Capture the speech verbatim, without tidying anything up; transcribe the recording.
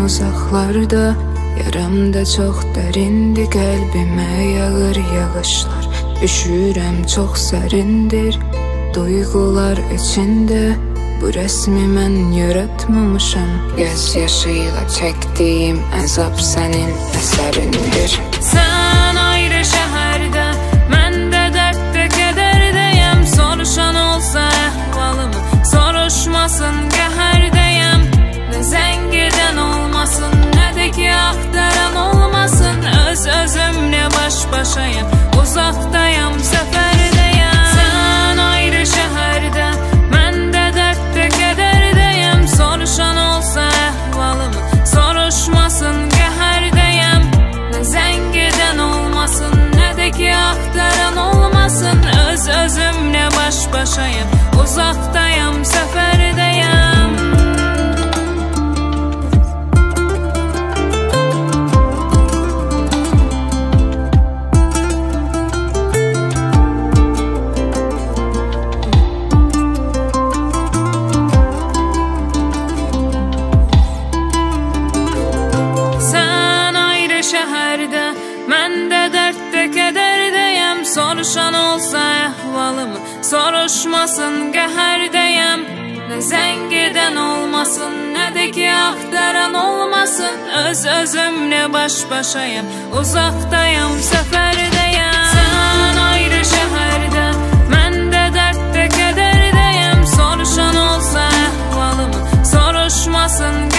uzaklarda, yaramda çok derindi, kalbime yağır yağışlar. Üşürəm çok serindir duygular içinde, bu resmi mən yaratmamışam. Göz yaşıyla çektiğim azap senin eserindir. Sen ayrı şehirde, mən də dərddə kədərdəyəm. Soruşan olsa əhvalımı, soruşmasın qəhərdəyəm. Nə zəngidən olmasın, nə də ki axtaran olmasın. Öz özümlə baş başayım, uzaqdayam, səfərdəyəm. Sen ayrı şəhərdə, mən də dərddə kədərdəyəm. Soruşan olsa əhvalımı, soruşmasın qəhərdəyəm. Nə zəngidən olmasın, nə də ki axtaran olmasın. Öz özümlə baş başayım, uzaqdayam, səfərdəyəm. Mən də dərddə kədərdəyəm. Soruşan olsa əhvalımı, soruşmasın qəhərdəyəm. Nə zəngidən olmasın, nə də ki axtaran olmasın. Öz özümlə baş başayım, uzaqdayam, səfərdəyəm. Sən ayrı şəhərdə, mən də dərddə kədərdəyəm. Soruşan olsa əhvalımı, soruşmasın